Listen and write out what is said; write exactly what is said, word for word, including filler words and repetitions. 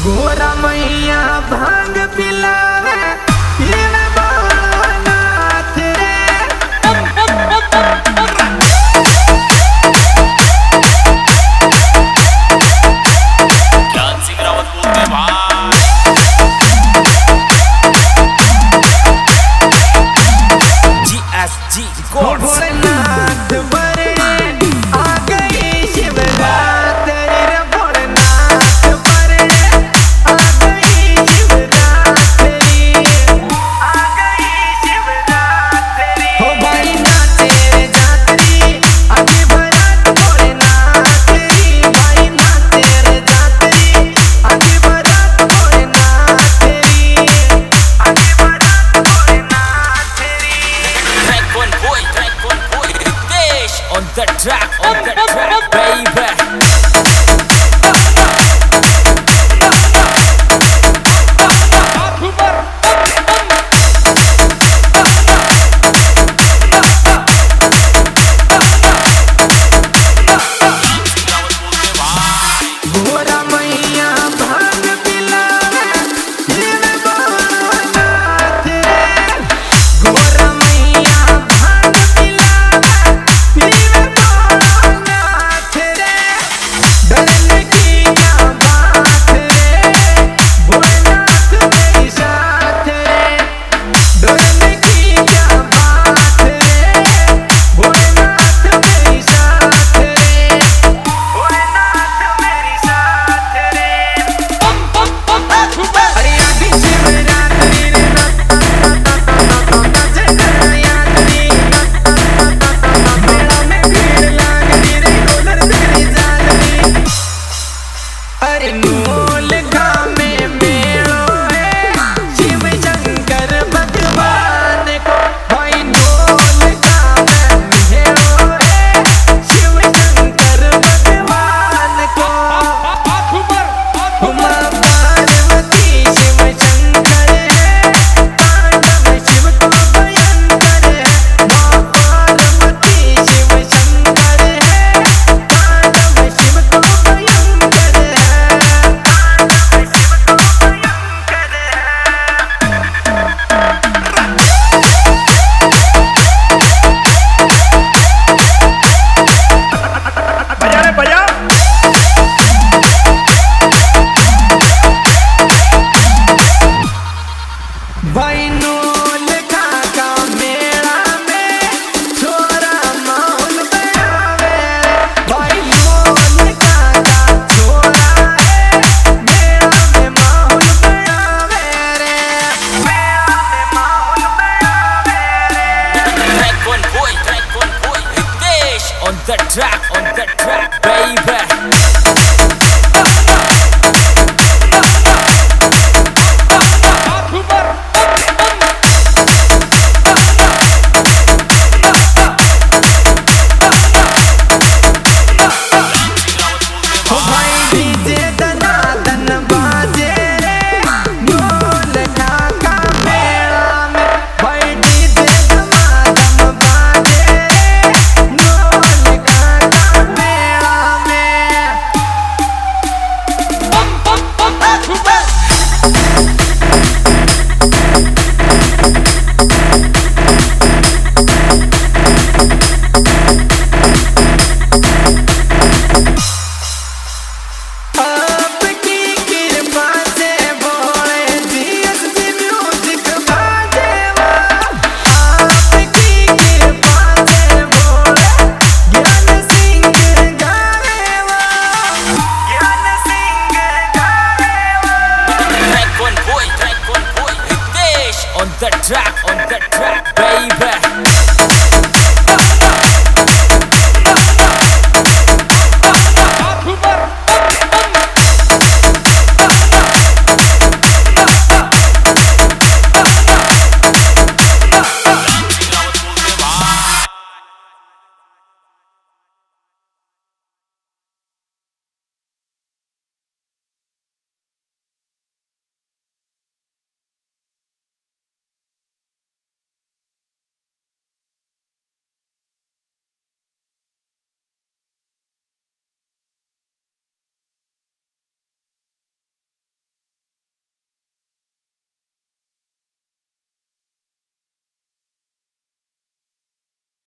गोरा मैया भांग पिलावे पीवे भोलानाथ रे। ज्ञान सिंह रावत बोलते भाई जी एस जी भोलेनाथ बरने आ गई शिवरात्रि रे। भोलेनाथ बरने आ गई शिवरात्रि, आ गई शिवरात्रि। हो भाई नाचे रे जातरी आगे भरत भोलेनाथ री। भाई नाचे रे जातरी आगे भरत भोलेनाथ री, आगे भरत भोलेनाथ री। Track on boy, track on boy, Ritesh on the track, on the track, baby. गोरा मैया भांग पिलावे पीवे भोलानाथ रे। गोरा मैया भांग पिलावे पीवे भोलानाथ रे। डरने की क्या बात रे, भोलेनाथ मेरी साथ रे। डरने की क्या बात रे, भोलेनाथ मेरी साथ रे। भोलेनाथ मेरी साथ रे। अरे आगे शिवरात्रि रे नाचे यात्री। मेला में भीड़ लागनी रे डॉलर तेरी जागनी। अरे नौलखा में मेलो है शिव शंकर भगवान को। भाई नौलखा में मेलो है शिव शंकर भगवान को। उमा पार्वती शिव शंकर है, तांडव शिव को भयंकर है। माँ पार्वती शिव शंकर है, तांडव शिव को भयंकर है, तांडव शिव को भयंकर है। बजा रे बजा। भाई नौलखा का मेला में छोरा माहौल बनावे रे। भाई नौलखा का छोरा है, मेला में माहौल बनावे रे। मेला में माहौल बनावे रे। Track on boy, track on boy, Ritesh on the track, on the track, baby. हो भाई डीजे दनादन बाजे रे नौलखा का मेला में। भाई डीजे दनादन बाजे रे नौलखा का मेला में। आपकी कृपा से भोले डीएसपी म्यूजिक बाजेवा। आपकी कृपा से भोले ज्ञान सिंह गावेवा, ज्ञान Singh गावेवा। Track on boy, track on boy, Ritesh on the track, on the track,